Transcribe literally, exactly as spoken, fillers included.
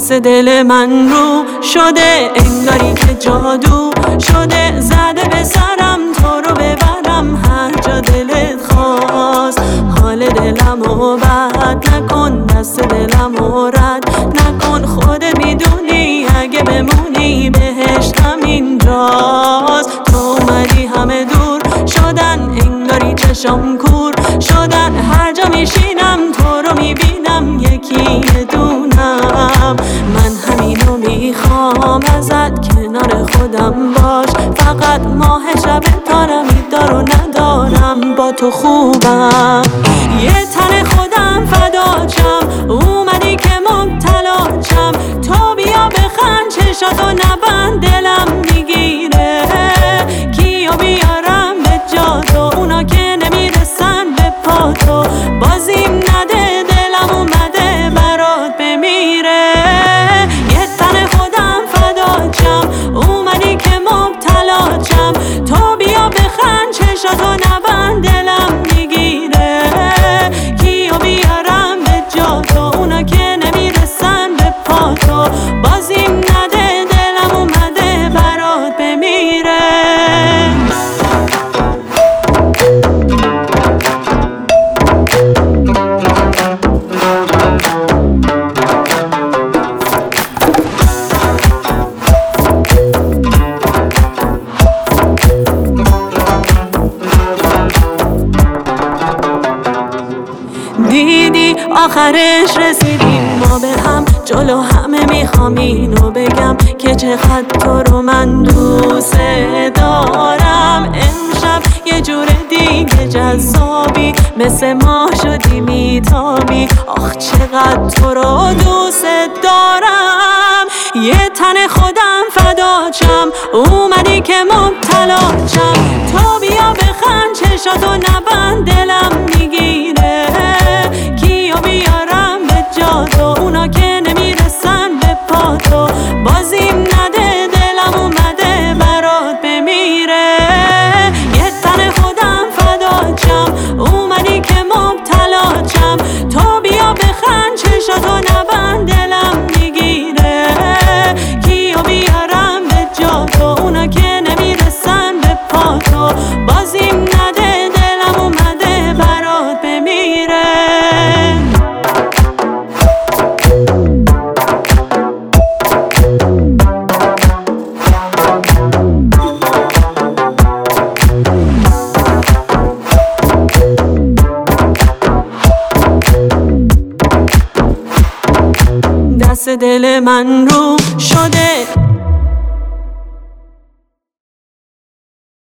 دست دل من رو شده انگاری که جادو شده، زده به سرم تو رو ببرم هر جا دلت خواست. حال دلمو بد نکن، دست دلمو رد نکن، خودت میدونی اگه بمونی بهشتم اینجاست. تو اومدی همه دور شدن انگاری چشم کور شدن، هر جا میشینم تو رو میبینم یکی دونم. من همینو میخوام ازت کنار خودم باش، فقط ماه شب تارم دارو ندارم با تو خوبم. یه تن خودم فداچم اومدی که مبتلاچم، تو بیا بخند چشاتو نبند دلم میگیره، کیو بیارم به جا تو اونا که نمیرسن به پا تو، بازیم نده دلم اومده برات بمیره. یه تن خودم فداچم اومدی که مبتلاچم، تو بیا بخند چشاتو نبند دلم میگیره، کیو بیارم به جا تو اونا که نمیرسن به پا تو، بازیم نده دلم اومده برات بمیره. دیدی آخرش رسیدیم ما به هم، جلو همه میخوام اینو بگم که چقدر تو رو من دوست دارم. امشب یه جور دیگه جذابی، مثل ماه شدی میتابی، آخ چقدر تو رو دوست دارم. یه تن خودم فداچم اومدی که مبتلاچم، تو بیا بخند چشاتو نبند دلم میگیره، کیو بیارم به جا تو اونا که نمیرسن به پا تو، بازیم نده دلم اومده برات بمیره. یه تن خودم فداچم اومدی که مبتلاچم، تو بیا بخند چشاتو نبند دلم میگیره، کیو بیارم به جا تو اونا که نمیرسن به پا تو، بازیم نده دلم اومده برات بمیره. دست دل من رو شده